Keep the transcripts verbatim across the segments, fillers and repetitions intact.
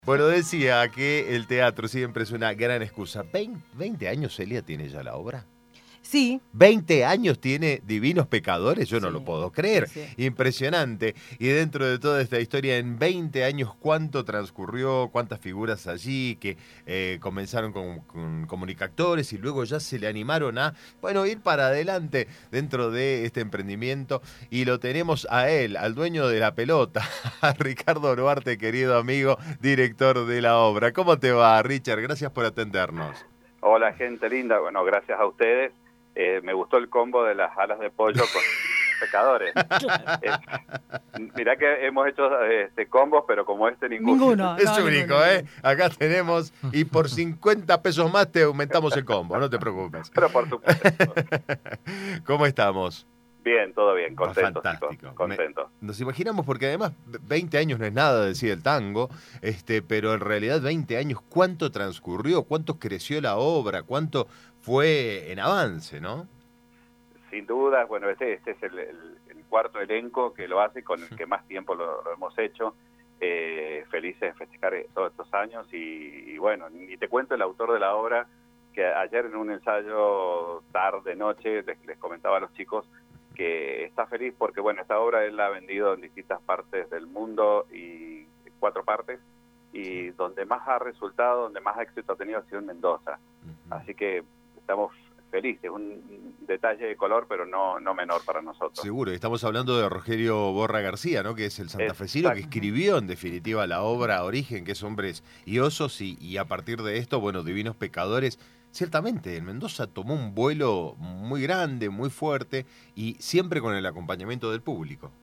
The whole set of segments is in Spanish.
Bueno, decía que el teatro siempre es una gran excusa. ¿veinte años, Celia, tiene ya la obra? Sí. ¿veinte años tiene Divinos Pecadores? Yo no Sí, lo puedo creer. sí, sí. Impresionante. Y dentro de toda esta historia, en veinte años, ¿cuánto transcurrió? ¿Cuántas figuras allí que eh, comenzaron con, con comunicadores y luego ya se le animaron a, bueno, ir para adelante dentro de este emprendimiento? Y lo tenemos a él, al dueño de la pelota, a Ricardo Duarte, querido amigo, director de la obra. ¿Cómo te va, Richard? Gracias por atendernos. Hola, gente linda. Bueno, gracias a ustedes. Eh, me gustó el combo de las alas de pollo con pecadores. Claro. Eh, mirá que hemos hecho este, combos, pero como este ninguno. Ninguno. Es no, único, ninguno, ¿eh? Acá tenemos, y por cincuenta pesos más te aumentamos el combo, no te preocupes. Pero por supuesto. ¿Cómo estamos? Bien, todo bien, contentos, Fantástico. chicos, contentos. Me, nos imaginamos, porque además veinte años no es nada, decía el tango, este, pero en realidad veinte años, ¿cuánto transcurrió? ¿Cuánto creció la obra? ¿Cuánto fue en avance, no? Sin duda, bueno, este, este es el, el, el cuarto elenco que lo hace, con el que más tiempo lo, lo hemos hecho. Eh, felices de festejar todos estos años y, y bueno, y te cuento el autor de la obra, que ayer en un ensayo tarde, noche, les, les comentaba a los chicos que está feliz porque, bueno, esta obra él la ha vendido en distintas partes del mundo, y cuatro partes, y donde más ha resultado, donde más éxito ha tenido ha sido en Mendoza. Uh-huh. Así que estamos felices, un detalle de color, pero no, no menor para nosotros. Seguro, y estamos hablando de Rogelio Borra García, ¿no? Que es el santafesino que escribió en definitiva la obra Origen, que es Hombres y Osos, y, y a partir de esto, bueno, Divinos Pecadores. Ciertamente, en Mendoza tomó un vuelo muy grande, muy fuerte, y siempre con el acompañamiento del público.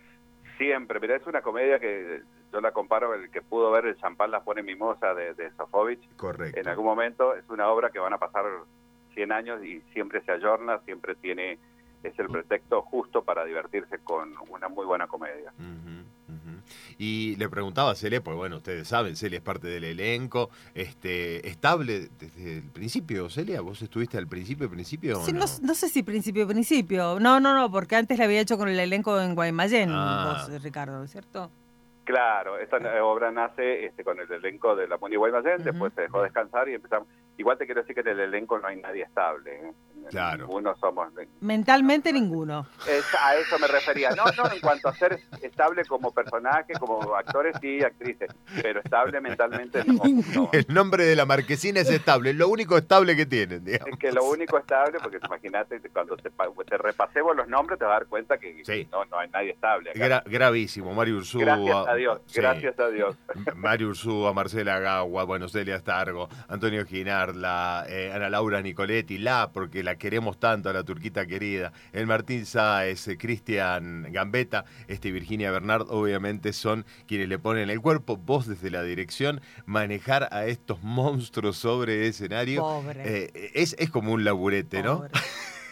Siempre, pero es una comedia que yo la comparo, el que pudo ver El champán las pone mimosa de, de Sofovich. Correcto. En algún momento es una obra que van a pasar cien años y siempre se ayorna, siempre tiene, es el pretexto justo para divertirse con una muy buena comedia. Uh-huh, uh-huh. Y le preguntaba a Celia, pues bueno, ustedes saben, Celia es parte del elenco, este, estable desde el principio. Celia, ¿vos estuviste al principio, principio sí, o no? no? No sé si principio, principio. No, no, no, porque antes la había hecho con el elenco en Guaymallén, Ah. vos, Ricardo, ¿cierto? Claro, esta obra nace este, con el elenco de La Moni Guaymallén, uh-huh. Después se dejó descansar y empezamos. Igual te quiero decir que en el elenco no hay nadie estable. ¿eh? Claro. Ninguno somos. Mentalmente ninguno. Es, a eso me refería. No, no, en cuanto a ser estable como personaje, como actores y actrices, pero estable mentalmente no. no. El nombre de la marquesina es estable, es lo único estable que tienen, digamos. Es que lo único estable, porque imagínate, cuando te, te repasemos los nombres te vas a dar cuenta que sí. no, no hay nadie estable acá. Gra- gravísimo, Mario Ursúa. Gracias a Dios, sí. gracias a Dios. Mario Ursúa, Marcela Gagua, bueno, Celia Stargo, Antonio Ginar, la eh, Ana Laura Nicoletti, la, porque la queremos tanto, a la turquita querida, el Martín Sáez, eh, Cristian Gambetta, este Virginia Bernard, obviamente son quienes le ponen el cuerpo. Vos desde la dirección, manejar a estos monstruos sobre el escenario, Pobre. Eh, es, es como un laburete, Pobre. ¿no?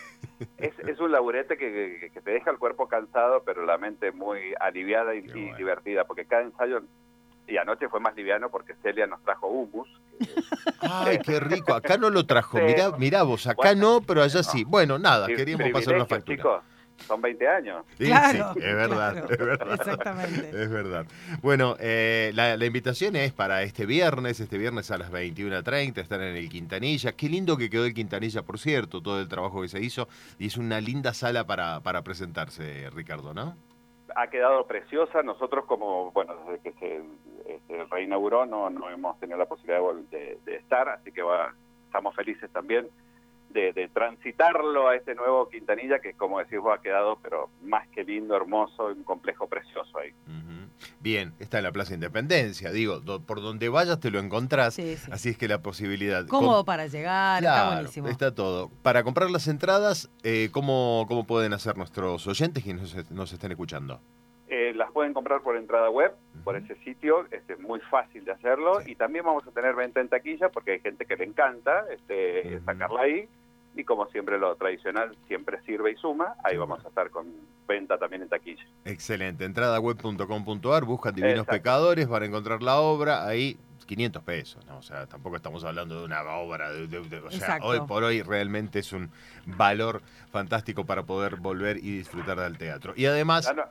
Es, es un laburete que, que, que te deja el cuerpo cansado, pero la mente muy aliviada y, y bueno. divertida, porque cada ensayo, y anoche fue más liviano porque Celia nos trajo hummus. Ay, qué rico. Acá no lo trajo. Mirá, mirá vos, acá bueno, no, pero allá no. sí. Bueno, nada, sí, queríamos pasar una factura. Chicos, son veinte años. Sí, claro, sí, es verdad, claro, es verdad. Exactamente. Es verdad. Bueno, eh, la, la invitación es para este viernes, este viernes a las veintiuna treinta, están en el Quintanilla. Qué lindo que quedó el Quintanilla, por cierto, todo el trabajo que se hizo. Y es una linda sala para, para presentarse, Ricardo, ¿no? Ha quedado preciosa. Nosotros, como, bueno, desde que se este, reinauguró, no, no hemos tenido la posibilidad de, de, de estar, así que va, estamos felices también de, de transitarlo a este nuevo Quintanilla, que, como decís vos, ha quedado, pero más que lindo, hermoso, un complejo precioso ahí. Uh-huh. Bien, está en la Plaza Independencia, digo, do, por donde vayas te lo encontrás, sí, sí. Así es que la posibilidad... Cómodo Com- para llegar, claro, está buenísimo. Está todo. Para comprar las entradas, eh, ¿cómo, ¿cómo pueden hacer nuestros oyentes que nos, nos estén escuchando? Eh, las pueden comprar por entrada web, uh-huh. por ese sitio, este, es muy fácil de hacerlo, sí. Y también vamos a tener venta en taquilla porque hay gente que le encanta este, uh-huh. sacarla ahí, y como siempre lo tradicional siempre sirve y suma, ahí sí. Vamos a estar con venta también en taquilla. Excelente, entrada web punto com punto ar, buscan Divinos Exacto. Pecadores, van a encontrar la obra, ahí quinientos pesos, ¿no? O sea, tampoco estamos hablando de una obra, de, de, de, o sea, Exacto. Hoy por hoy realmente es un valor fantástico para poder volver y disfrutar del teatro. Y además... Ah, no.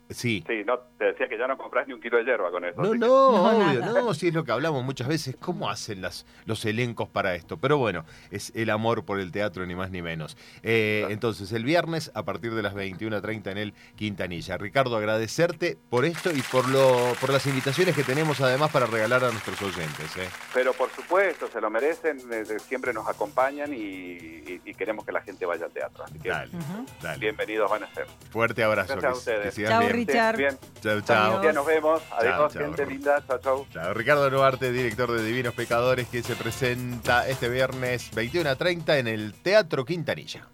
Sí. Sí, no, te decía que ya no compras ni un kilo de hierba con eso. No, así no, que- No, obvio, nada. no, sí es lo que hablamos muchas veces, cómo hacen las, los elencos para esto, pero bueno, es el amor por el teatro ni más ni menos. Eh, Claro. entonces, el viernes a partir de las veintiuna treinta en el Quintanilla. Ricardo, agradecerte por esto y por, lo, por las invitaciones que tenemos además para regalar a nuestros oyentes. ¿eh? Pero por supuesto, se lo merecen, eh, siempre nos acompañan y, y- y queremos que la gente vaya al teatro. Así que Dale, Ujú. dale. bienvenidos van a ser. Fuerte abrazo, Gracias a que, ustedes. que sigan Chao, bien. Richard. Bien, Chau, chau. ya nos vemos. Adiós, Chao, chao. gente linda. Chao, chao. Chao. Ricardo Nuarte, director de Divinos Pecadores, que se presenta este viernes veintiuna treinta en el Teatro Quintanilla.